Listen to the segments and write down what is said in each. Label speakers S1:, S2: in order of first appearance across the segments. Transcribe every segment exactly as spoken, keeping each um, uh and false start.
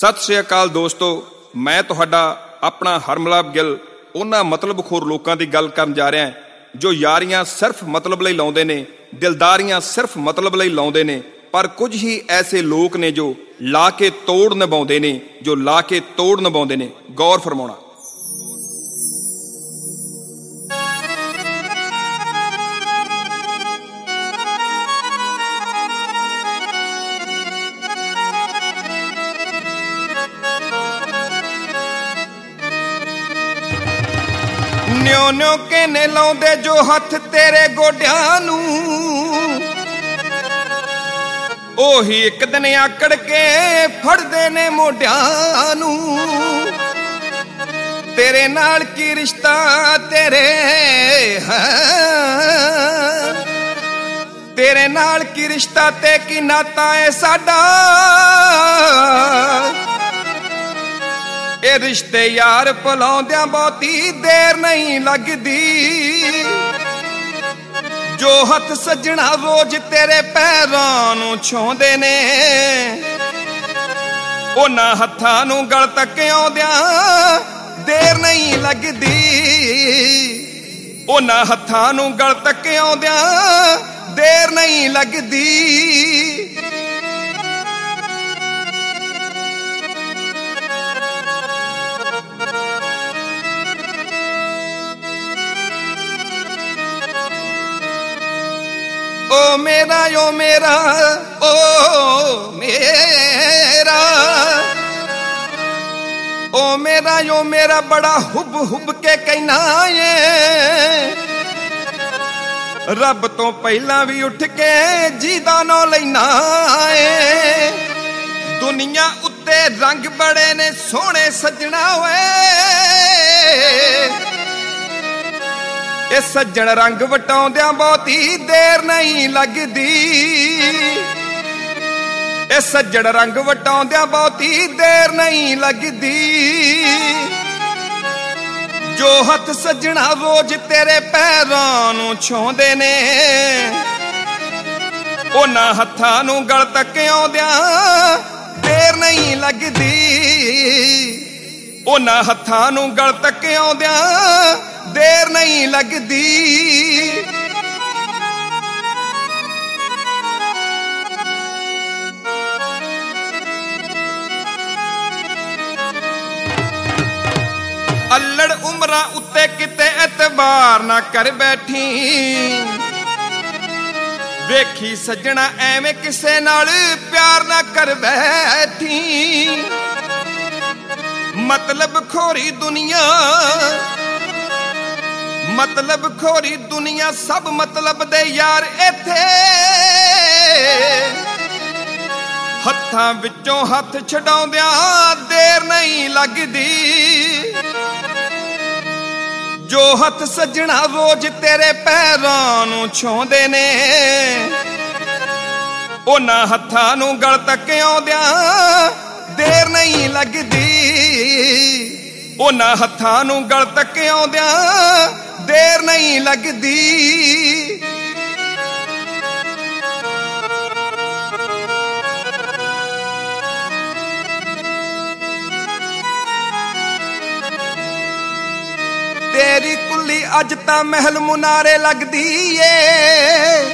S1: ਸਤਿ ਸ੍ਰੀ ਅਕਾਲ ਦੋਸਤੋ, ਮੈਂ ਤੁਹਾਡਾ ਆਪਣਾ ਹਰਮਲਾਪ ਗਿੱਲ ਉਹਨਾਂ ਮਤਲਬਖੋਰ ਲੋਕਾਂ ਦੀ ਗੱਲ ਕਰਨ ਜਾ ਰਿਹਾ ਜੋ ਯਾਰੀਆਂ ਸਿਰਫ ਮਤਲਬ ਲਈ ਲਾਉਂਦੇ ਨੇ, ਦਿਲਦਾਰੀਆਂ ਸਿਰਫ ਮਤਲਬ ਲਈ ਲਾਉਂਦੇ ਨੇ। ਪਰ ਕੁਝ ਹੀ ਐਸੇ ਲੋਕ ਨੇ ਜੋ ਲਾ ਕੇ ਤੋੜ ਨਿਭਾਉਂਦੇ ਨੇ, ਜੋ ਲਾ ਕੇ ਤੋੜ ਨਿਭਾਉਂਦੇ ਨੇ। ਗੌਰ ਫਰਮਾਉਣਾ। ਨਿਉ ਨਿਉ ਕੇ ਨੇ ਲਾਉਂਦੇ ਜੋ ਹੱਥ ਤੇਰੇ ਗੋਡਿਆਂ ਨੂੰ, ਉਹੀ ਇੱਕ ਦਿਨ ਆਕੜ ਕੇ ਫੜਦੇ ਨੇ ਮੋਢਿਆਂ ਨੂੰ। ਤੇਰੇ ਨਾਲ ਕੀ ਰਿਸ਼ਤਾ ਤੇਰੇ ਹੈ, ਤੇਰੇ ਨਾਲ ਕੀ ਰਿਸ਼ਤਾ ਤੇ ਕੀ ਨਾਤਾ ਏ ਸਾਡਾ। ਇਹ ਰਿਸ਼ਤੇ ਯਾਰ ਭੁਲਾਉਂਦਿਆਂ ਬਹੁਤੀ ਦੇਰ ਨਹੀਂ ਲੱਗਦੀ। ਜੋ ਹੱਥ ਸੱਜਣਾ ਰੋਜ਼ ਤੇਰੇ ਪੈਰਾਂ ਨੂੰ ਛੂੰਹਦੇ ਨੇ, ਉਹਨਾਂ ਹੱਥਾਂ ਨੂੰ ਗਲ ਤੱਕ ਆਉਂਦਿਆਂ ਦੇਰ ਨਹੀਂ ਲੱਗਦੀ। ਉਹਨਾਂ ਹੱਥਾਂ ਨੂੰ ਗਲ ਤੱਕ ਆਉਂਦਿਆਂ ਦੇਰ ਨਹੀਂ ਲੱਗਦੀ। ਓ ਮੇਰਾ ਓ ਮੇਰਾ ਓ ਮੇਰਾ ਓ ਮੇਰਾ ਓ ਮੇਰਾ ਬੜਾ ਹੁਬ ਹੁਬ ਕੇ ਕਹਿਣਾ ਏ। ਰੱਬ ਤੋਂ ਪਹਿਲਾਂ ਵੀ ਉੱਠ ਕੇ ਜੀਦਾ ਨਾਂ ਲੈਣਾ ਏ। ਦੁਨੀਆ ਉੱਤੇ ਰੰਗ ਬੜੇ ਨੇ ਸੋਹਣੇ ਸੱਜਣਾ ਓਏ। ਇਹ ਸੱਜਣ ਰੰਗ ਵਟਾਉਂਦਿਆਂ ਬਹੁਤੀ ਦੇਰ ਨਹੀਂ ਲੱਗਦੀ। ਇਹ ਸੱਜਣ ਰੰਗ ਵਟਾਉਂਦਿਆਂ ਬਹੁਤੀ ਦੇਰ ਨਹੀਂ ਲੱਗਦੀ। ਜੋ ਹੱਥ ਸੱਜਣਾ ਰੋਜ਼ ਤੇਰੇ ਪੈਰਾਂ ਨੂੰ ਛੂੰਹਦੇ ਨੇ, ਉਹਨਾਂ ਹੱਥਾਂ ਨੂੰ ਗਲ ਤੱਕ ਆਉਂਦਿਆਂ ਦੇਰ ਨਹੀਂ ਲੱਗਦੀ। ਉਹਨਾਂ ਹੱਥਾਂ ਨੂੰ ਗਲ ਤੱਕ ਆਉਂਦਿਆਂ ਦੇਰ ਨਹੀਂ ਲੱਗਦੀ। ਅੱਲੜ ਉਮਰਾਂ ਉੱਤੇ ਕਿਤੇ ਐਤਬਾਰ ਨਾ ਕਰ ਬੈਠੀ। ਵੇਖੀ ਸੱਜਣਾ ਐਵੇਂ ਕਿਸੇ ਨਾਲ ਪਿਆਰ ਨਾ ਕਰ ਬੈਠੀ। ਮਤਲਬ ਖੋਰੀ ਦੁਨੀਆ, ਮਤਲਬ ਖੋਰੀ ਦੁਨੀਆ ਸਭ ਮਤਲਬ ਦੇ ਯਾਰ ਇੱਥੇ। ਹੱਥਾਂ ਵਿੱਚੋਂ ਹੱਥ ਛਡਾਉਂਦਿਆਂ ਦੇਰ ਨਹੀਂ ਲੱਗਦੀ। ਜੋ ਹੱਥ ਸੱਜਣਾ ਰੋਜ਼ ਤੇਰੇ ਪੈਰਾਂ ਨੂੰ ਛੂੰਹਦੇ ਨੇ, ਉਹਨਾਂ ਹੱਥਾਂ ਨੂੰ ਗਲ ਤੱਕ ਆਉਂਦਿਆਂ ਦੇਰ ਨਹੀਂ ਲੱਗਦੀ। ਉਹਨਾਂ ਹੱਥਾਂ ਨੂੰ ਗਲ ਤੱਕ ਆਉਂਦਿਆਂ ਦੇਰ ਨਹੀਂ ਲੱਗਦੀ। ਤੇਰੀ ਕੁੱਲੀ ਅੱਜ ਤਾਂ ਮਹਿਲ ਮੁਨਾਰੇ ਲੱਗਦੀ ਏ।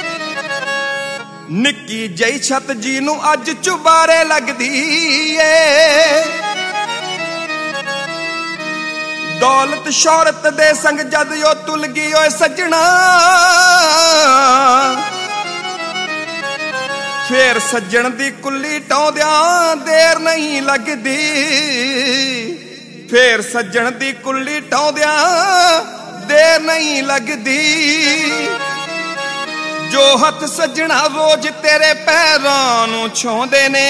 S1: ਨਿੱਕੀ ਜਿਹੀ ਛੱਤ ਜੀ ਨੂੰ ਅੱਜ ਚੁਬਾਰੇ ਲੱਗਦੀ ਏ। ਦੌਲਤ ਸ਼ੌਹਰਤ ਦੇ ਸੰਗ ਜਦ ਉਹ ਤੁਲ ਗਈ ਓਏ ਸੱਜਣਾ, ਫੇਰ ਸੱਜਣ ਦੀ ਕੁੱਲੀ ਟਾਉਂਦਿਆਂ ਦੇਰ ਨਹੀਂ ਲੱਗਦੀ। ਫੇਰ ਸੱਜਣ ਦੀ ਕੁੱਲੀ ਟਾਉਂਦਿਆਂ ਦੇਰ ਨਹੀਂ ਲੱਗਦੀ। ਜੋ ਹੱਥ ਸੱਜਣਾ ਰੋਜ਼ ਤੇਰੇ ਪੈਰਾਂ ਨੂੰ ਛੂੰਹਦੇ ਨੇ,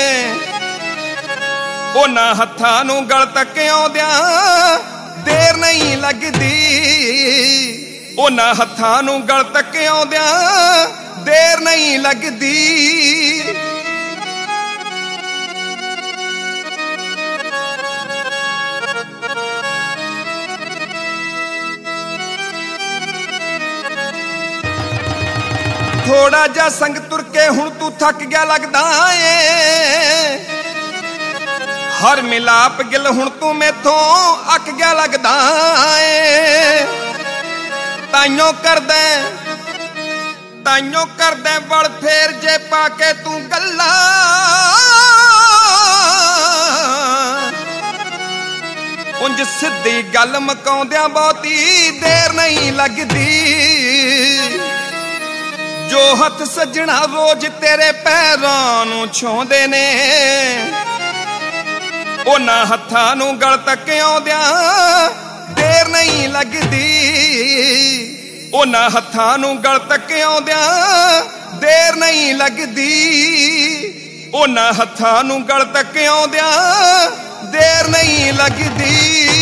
S1: ਉਹਨਾਂ ਹੱਥਾਂ ਨੂੰ ਗਲ ਤੱਕ ਆਉਂਦਿਆਂ ਦੇਰ ਨਹੀਂ ਲੱਗਦੀ। ਉਹਨਾਂ ਹੱਥਾਂ ਨੂੰ ਗਲ ਤੱਕ ਆਉਂਦਿਆਂ ਦੇਰ ਨਹੀਂ ਲੱਗਦੀ। ਥੋੜਾ ਜਿਹਾ ਸੰਗ ਤੁਰ ਕੇ ਹੁਣ ਤੂੰ ਥੱਕ ਗਿਆ ਲੱਗਦਾ ਏ। ਹਰ ਮਿਲਾਪ ਗਿਲ ਹੁਣ ਤੂੰ ਮੈਥੋਂ ਅੱਕ ਗਿਆ ਲੱਗਦਾ ਏ ਤਾਈਓ ਕਰਦਾ ਤਾਈਓ ਕਰਦਾ ਵਲ ਫੇਰ ਜੇ ਪਾ ਕੇ ਤੂੰ ਗੱਲਾਂ ਉਂਝ ਸਿੱਧੀ ਗੱਲ ਮਕਾਉਂਦਿਆਂ ਬਹੁਤੀ ਦੇਰ ਨਹੀਂ ਲੱਗਦੀ ਜੋ ਹੱਥ ਸੱਜਣਾ ਰੋਜ਼ ਤੇਰੇ ਪੈਰਾਂ ਨੂੰ ਛੋਂਦੇ ਨੇ ਉਹਨਾਂ ਹੱਥਾਂ ਨੂੰ ਗਲ ਤੱਕ ਆਉਂਦਿਆਂ ਦੇਰ ਨਹੀਂ ਲੱਗਦੀ ਉਹਨਾਂ ਹੱਥਾਂ ਨੂੰ ਗਲ ਤੱਕ ਆਉਂਦਿਆਂ ਦੇਰ ਨਹੀਂ ਲੱਗਦੀ ਉਹਨਾਂ ਹੱਥਾਂ ਨੂੰ ਗਲ ਤੱਕ ਆਉਂਦਿਆਂ ਦੇਰ ਨਹੀਂ ਲੱਗਦੀ।